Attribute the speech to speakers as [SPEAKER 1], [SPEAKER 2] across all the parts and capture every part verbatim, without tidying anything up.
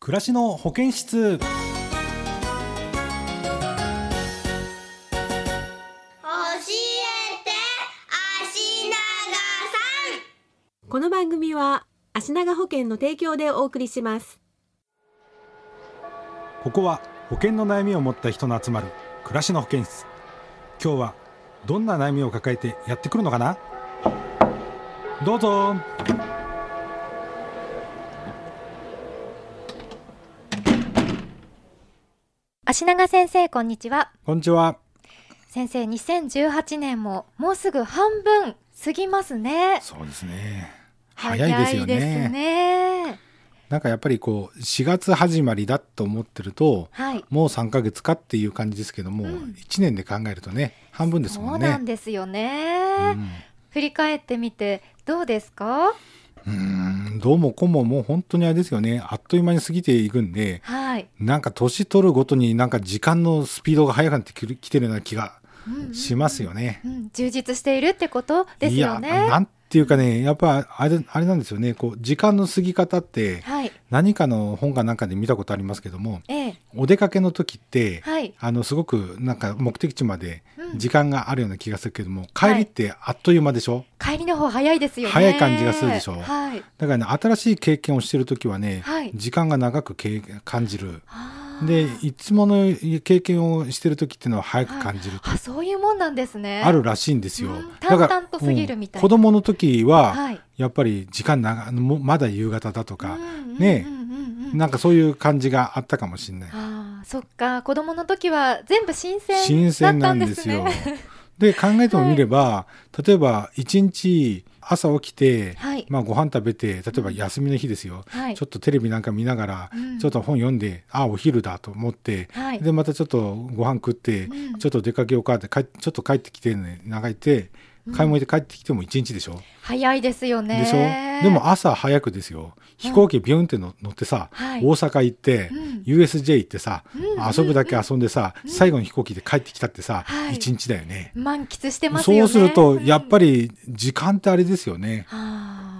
[SPEAKER 1] 暮らしの保健室。
[SPEAKER 2] 教えて足長さん。
[SPEAKER 3] この番組は足長保険の提供でお送りします。
[SPEAKER 1] ここは保険の悩みを持った人の集まる暮らしの保健室。今日はどんな悩みを抱えてやってくるのかな。どうぞ。
[SPEAKER 4] 足長先生、こんにちは。
[SPEAKER 1] こんにちは。
[SPEAKER 4] 先生、にせんじゅうはちねんももうすぐ半分過ぎますね。
[SPEAKER 1] そうですね。早いですよね。
[SPEAKER 4] 早いですね。
[SPEAKER 1] なんかやっぱりこうしがつ始まりだと思ってると、
[SPEAKER 4] はい、
[SPEAKER 1] もうさんかげつかっていう感じですけども、うん、いちねんで考えるとね、半分ですもんね。
[SPEAKER 4] そうなんですよね、うん、振り返ってみてどうですか？
[SPEAKER 1] うーんどうもこうももう本当にあれですよね。あっという間に過ぎていくんで、
[SPEAKER 4] はい、
[SPEAKER 1] なんか年取るごとになんか時間のスピードが速くなってきてるような気がしますよね、
[SPEAKER 4] うんうんうん、充実しているってことですよね。
[SPEAKER 1] いや、なんていうかね、やっぱあれ、あれなんですよね。こう時間の過ぎ方って、はい、何かの本かなんかで見たことありますけども、ええ、お出かけの時って、はい、あのすごくなんか目的地まで時間があるような気がするけども、うん、帰りってあっという間でしょ、
[SPEAKER 4] はい、帰りの方早いですよね。
[SPEAKER 1] 早い感じがするでしょ、
[SPEAKER 4] はい、
[SPEAKER 1] だからね、新しい経験をしてる時はね、はい、時間が長く感じる。でいつもの経験をしてる時っていうのは早く感じる、
[SPEAKER 4] はい、あ、そういうもんなんですね。
[SPEAKER 1] あるらしいんですよ、うん、
[SPEAKER 4] 淡々と過ぎるみたいな、
[SPEAKER 1] うん、子供の時は、はい、やっぱり時間長まだ夕方だとか、うん、ね、うんうんうん、なんかそういう感じがあったかもしれない。
[SPEAKER 4] あ、そっか、子供の時は全部新鮮だったんですね。
[SPEAKER 1] 新鮮なんですよ。で考えてもみれば、はい、例えば一日朝起きて、はい、まあ、ご飯食べて、例えば休みの日ですよ、はい、ちょっとテレビなんか見ながら、うん、ちょっと本読んで、あ、お昼だと思って、はい、でまたちょっとご飯食って、うん、ちょっと出かけようかって帰ちょっと帰ってきて、ね、長いて買い物で帰ってきても一日でしょ、うん、
[SPEAKER 4] 早いですよね。
[SPEAKER 1] でしょ。でも朝早くですよ。飛行機ビュンって乗ってさ、はい、大阪行って、うん、ユーエスジェー 行ってさ、うん、遊ぶだけ遊んでさ、うん、最後の飛行機で帰ってきたってさ、はい、一日だよね。
[SPEAKER 4] 満喫してますよね。
[SPEAKER 1] そうするとやっぱり時間ってあれですよね、うん、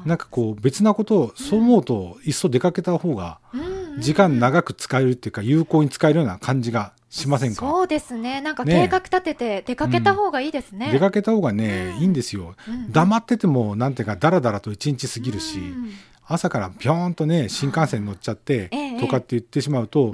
[SPEAKER 1] なんかこう別なことをそう思うと、いっそ出かけた方が時間長く使えるっていうか、有効に使えるような感じがしませんか？
[SPEAKER 4] そうですね。なんか計画立てて出かけた方がいいですね、うん、
[SPEAKER 1] 出かけた方がね、うん、いいんですよ、うん、黙っててもなんていうかダラダラと一日過ぎるし、うん、朝からピョーンとね新幹線乗っちゃって、ええ、とかって言ってしまうと、うん、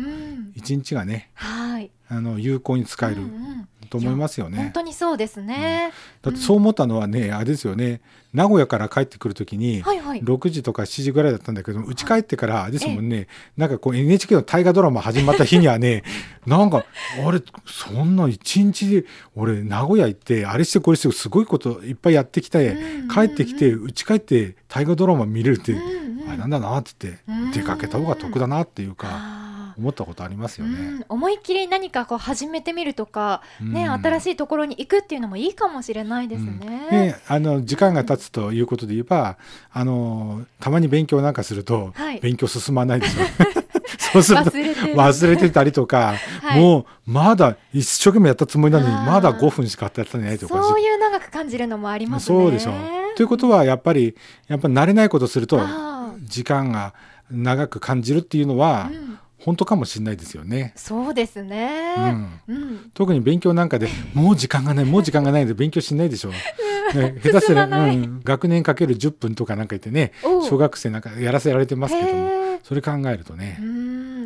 [SPEAKER 1] 一日がね、はい、あの有効に使える、うんうん、と思いますよね。
[SPEAKER 4] 本当にそうですね、
[SPEAKER 1] うん、だってそう思ったのはね、あれですよね。名古屋から帰ってくるときに、はいはい、ろくじとかしちじぐらいだったんだけど、うち帰ってからあれですもんね、ええ、なんかこう エヌエイチケー の大河ドラマ始まった日にはねなんかあれそんな一日で俺名古屋行ってあれしてこれしてすごいこといっぱいやってきて、うんうんうん、帰ってきてうち帰って大河ドラマ見れるって、うんうん、あれなんだなって言って、うんうん、出かけた方が得だなっていうか思ったことありますよね、うん、
[SPEAKER 4] 思いっきり何かこう始めてみるとか、ね、うん、新しいところに行くっていうのもいいかもしれないですね、うん
[SPEAKER 1] ね、あの時間が経つということで言えば、あのたまに勉強なんかすると、はい、勉強進まないでしょそうすると忘れてる忘れてたりとか、はい、もうまだ一生懸命やったつもりなのにまだごふんしかやってないとか、
[SPEAKER 4] そういう長く感じるのもありますね。
[SPEAKER 1] そうでしょ。ということはやっぱりやっぱ慣れないことすると時間が長く感じるっていうのは、うん、本当かもしれないですよね。
[SPEAKER 4] そうですね、
[SPEAKER 1] うんうん、特に勉強なんかでもう時間がないもう時間がないで勉強しないでしょ、ね、下手すら、うん、学年かけるじゅっぷんとかなんか言ってね、小学生なんかやらせられてますけども、それ考えるとね、
[SPEAKER 4] うん、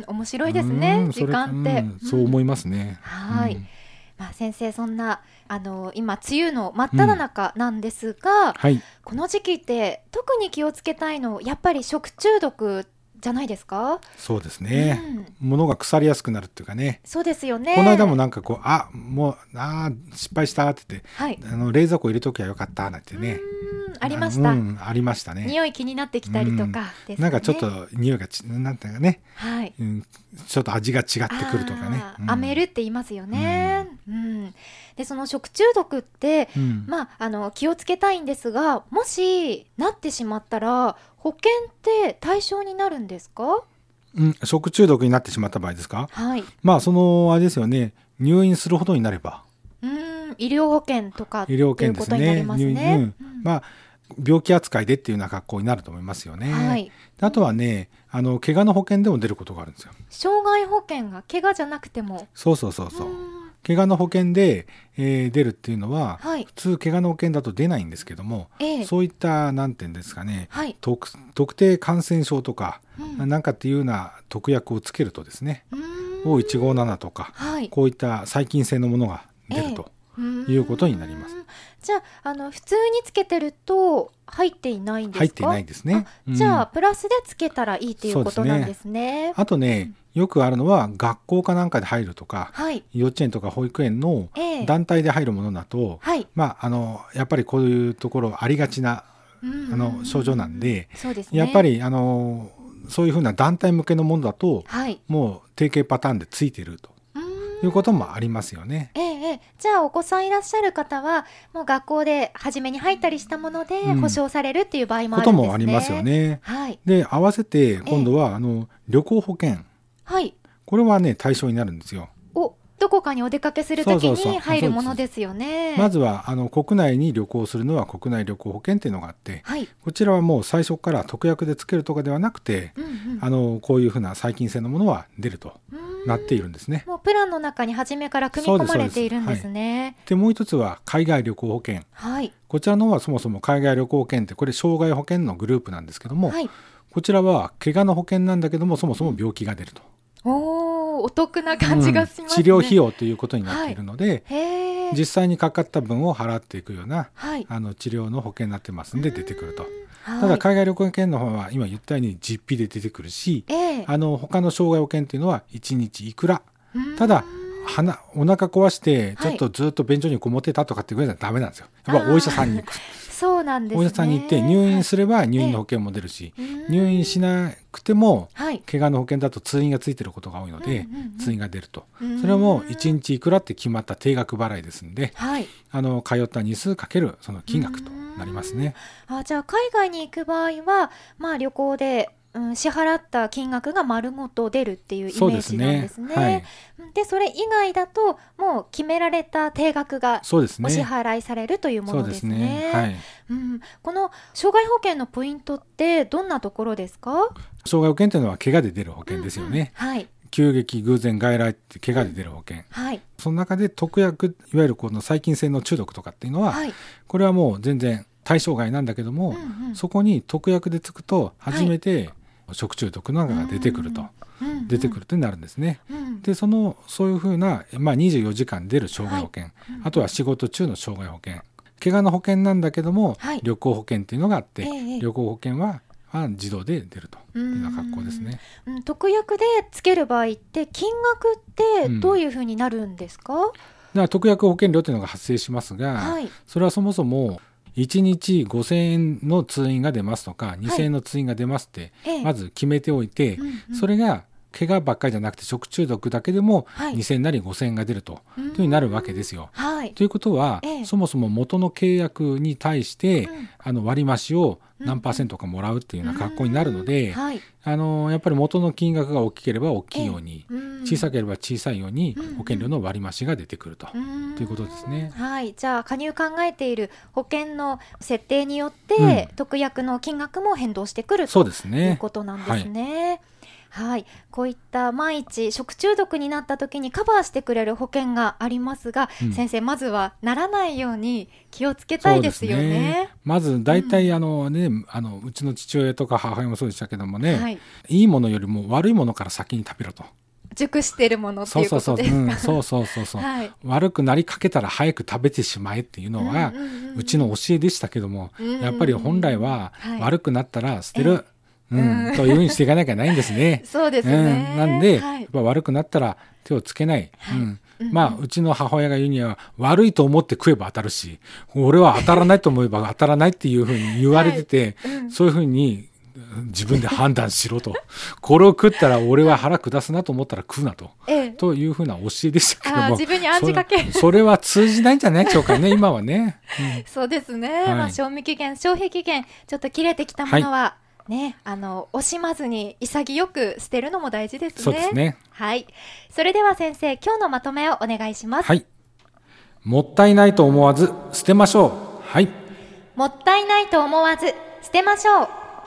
[SPEAKER 4] 面白いですね、時間って、
[SPEAKER 1] うん、そう思いますね、
[SPEAKER 4] うん、はい、うん、まあ、先生、そんなあの今梅雨の真っ只中なんですが、うん、はい、この時期って特に気をつけたいのやっぱり食中毒じゃないですか？
[SPEAKER 1] そうですね、うん、物が腐りやすくなるっていうかね。
[SPEAKER 4] そうですよね。
[SPEAKER 1] この間もなんかこうあもうあ失敗したって言って、はい、あの冷蔵庫入れときゃよかったなんてね、
[SPEAKER 4] うん、ありました、
[SPEAKER 1] うん、ありましたね。
[SPEAKER 4] 匂い気になってきたりとかですね、
[SPEAKER 1] なんかちょっと匂いがちなんていうかね、はい、うん、ちょっと味が違ってくるとかね、
[SPEAKER 4] うん、アメるって言いますよね、うんうん、でその食中毒って、うん、まあ、あの気をつけたいんですが、もしなってしまったら保険って対象になるんですか？
[SPEAKER 1] うん、食中毒になってしまった場合ですか？
[SPEAKER 4] はい、
[SPEAKER 1] まあそのあれですよね、入院するほどになれば、
[SPEAKER 4] うーん、医療保険とかっていうことになりますね。医療保険ですね、
[SPEAKER 1] うん、まあ病気扱いでっていうような格好になると思いますよね、はい、あとはね、 あの怪我の保険でも出ることがあるんですよ。
[SPEAKER 4] 障害保険が怪我じゃなくても。
[SPEAKER 1] そうそうそうそう。怪我の保険で、えー、出るっていうのは、はい、普通怪我の保険だと出ないんですけども、えー、そういったなんていうんですかね、はい、特, 特定感染症とか、うん、なんかっていうような特約をつけるとですね、おいちごななとか、はい、こういった細菌性のものが出るということになります。
[SPEAKER 4] えー、じゃあ、あの普通につけてると入っていないんですか？
[SPEAKER 1] 入っていないですね。
[SPEAKER 4] じゃあ、うん、プラスでつけたらいいっていうことなんですね。
[SPEAKER 1] あとね、よくあるのは学校かなんかで入るとか、はい、幼稚園とか保育園の団体で入るものだと、えーまあ、あのやっぱりこういうところありがちな、うんうん、あの症状なんで、そうですね、やっぱりあのそういうふうな団体向けのものだと、はい、もう定型パターンでついているということもありますよね。
[SPEAKER 4] えーえー、じゃあお子さんいらっしゃる方はもう学校で初めに入ったりしたもので保証されるっていう場合もあるんですね。
[SPEAKER 1] こともありますよね。はい、で合わせて今度は、えー、あの旅行保険、はい、これはね対象になるんですよ。
[SPEAKER 4] おどこかにお出かけするときに入るものですよね。
[SPEAKER 1] まずはあの国内に旅行するのは国内旅行保険っていうのがあって、はい、こちらはもう最初から特約でつけるとかではなくて、うんうん、あのこういうふうな細菌性のものは出るとなっているんですね。
[SPEAKER 4] もうプランの中に初めから組み込まれているんですね。
[SPEAKER 1] でもう一つは海外旅行保険、はい、こちらの方はそもそも海外旅行保険ってこれ障害保険のグループなんですけども、はい、こちらは怪我の保険なんだけどもそもそも病気が出ると、
[SPEAKER 4] おーお得な感じがしますね、うん、
[SPEAKER 1] 治療費用ということになっているので、はい、実際にかかった分を払っていくような、はい、あの治療の保険になってますんで出てくると。ただ海外旅行保険の方は今言ったように実費で出てくるし、えー、あの他の障害保険っていうのはいちにちいくら、ただ鼻お腹壊してちょっとずっと便所にこもってたとかっていうぐらいじゃダメなんですよ。やっぱお医者さんに行く。
[SPEAKER 4] そうなんですね。
[SPEAKER 1] お医者さんに行って入院すれば入院の保険も出るし、えー、入院しなくても、はい、怪我の保険だと通院がついてることが多いので、うんうんうん、通院が出ると。それはもういちにちいくらって決まった定額払いですんで、はい、あの通った日数かけるその金額となりますね。
[SPEAKER 4] あ、じゃあ海外に行く場合は、まあ、旅行でうん、支払った金額が丸ごと出るっていうイメージなんですね。そうですね、はい、でそれ以外だともう決められた定額がお支払いされるというものですね。そうですね、はい、うん、この障害保険のポイントってどんなところですか？
[SPEAKER 1] 障害保険というのは怪我で出る保険ですよね、うんうん、はい、急激偶然外来って怪我で出る保険、うんはい、その中で特約いわゆるこの細菌性の中毒とかっていうのは、はい、これはもう全然対象外なんだけども、うんうん、そこに特約でつくと初めて、はい、食中毒なんかが出てくると、うんうん、出てくるとなるんですね、うん、でそのそういうふうな、まあ、にじゅうよじかん出る障害保険、はい、あとは仕事中の障害保険、怪我の保険なんだけども、はい、旅行保険っていうのがあって、えー、旅行保険は自動で出るというような格好ですね。
[SPEAKER 4] うん、特約でつける場合って金額ってどういうふうになるんですか？うん、だ
[SPEAKER 1] から特約保険料というのが発生しますが、はい、それはそもそもいちにちごせんえんの通院が出ますとかにせんえんの通院が出ますってまず決めておいて、はい、それが怪我ばっかりじゃなくて食中毒だけでもにせんえんなりごせんえんが出ると、はい、というふうになるわけですよ、はい、ということは、ええ、そもそも元の契約に対して、うん、あの割増を何パーセントかもらうっていうような格好になるので、はい、あのやっぱり元の金額が大きければ大きいように、ええ、小さければ小さいように保険料の割増が出てくると、うん、ということですね。
[SPEAKER 4] はい、じゃあ加入考えている保険の設定によって、うん、特約の金額も変動してくるということなんですね。はい、こういった万一食中毒になった時にカバーしてくれる保険がありますが、うん、先生まずはならないように気をつけたいですよ ね, ね
[SPEAKER 1] まず大体、うん、あのね、あのうちの父親とか母親もそうでしたけどもね、はい、いいものよりも悪いものから先に食べろと、
[SPEAKER 4] 熟してるものっていうことですか？
[SPEAKER 1] そうそうそうそう、はい、悪くなりかけたら早く食べてしまえっていうのは、うんうんうんうん、うちの教えでしたけども、うんうんうん、やっぱり本来は悪くなったら捨てる、うん、というふうにしていかなきゃないんですね。
[SPEAKER 4] そうですね、
[SPEAKER 1] うん、なんで、はい、やっぱ悪くなったら手をつけない、はい、うんうん、まあうちの母親が言うには悪いと思って食えば当たるし、俺は当たらないと思えば当たらないっていうふうに言われてて、はい、うん、そういうふうに自分で判断しろとこれを食ったら俺は腹下すなと思ったら食うなと、ええ、というふうな教えでしたけども、
[SPEAKER 4] 自分に暗示かけ
[SPEAKER 1] それ、それは通じないんじゃないでしょうかね今はね、
[SPEAKER 4] うん、そうですね、はい、まあ、賞味期限消費期限ちょっと切れてきたものは、はい、ね、あの惜しまずに潔く捨てるのも大事ですね。
[SPEAKER 1] そうですね。
[SPEAKER 4] はい。それでは先生、今日のまとめをお願いします。
[SPEAKER 1] はい。もったいないと思わず捨てましょう。はい。
[SPEAKER 4] もったいないと思わず捨てましょう。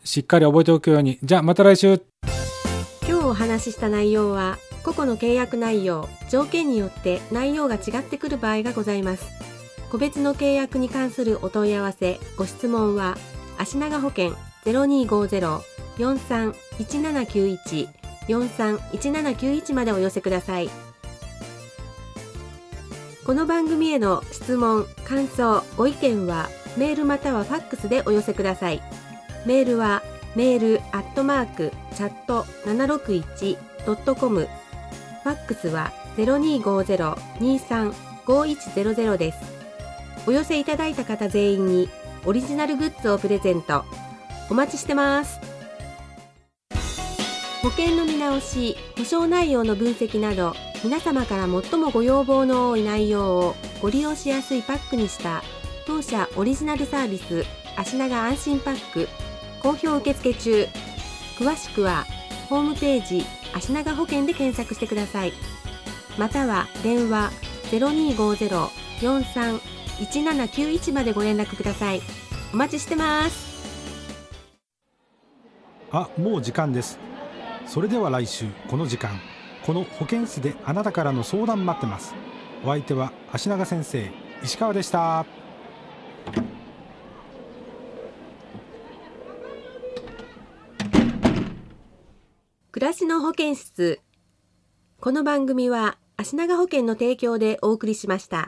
[SPEAKER 1] しっかり覚えておくように。じゃあまた来週。
[SPEAKER 3] 今日お話しした内容は個々の契約内容、条件によって内容が違ってくる場合がございます。個別の契約に関するお問い合わせ、ご質問は足長保険 ゼロにーごーゼロ よんさん いちななきゅういち よんさん いちななきゅういちまでお寄せください。この番組への質問、感想、ご意見はメールまたはファックスでお寄せください。メールはメールアットマークチャットななろくいちドットコム、ファックスは ゼロにーごーゼロ にーさん ごーいちゼロゼロ です。お寄せいただいた方全員にオリジナルグッズをプレゼント。お待ちしてます。保険の見直し、保証内容の分析など、皆様から最もご要望の多い内容をご利用しやすいパックにした当社オリジナルサービス足長安心パック、好評受付中。詳しくはホームページ足長保険で検索してください。または電話 ゼロにーごーゼロ よんさん いちななきゅういちまでご連絡ください。お待ちしてます。
[SPEAKER 1] あ、もう時間です。それでは来週この時間、この保健室であなたからの相談待ってます。お相手は足長先生、石川でした。
[SPEAKER 3] 暮らしの保健室。この番組は足長保険の提供でお送りしました。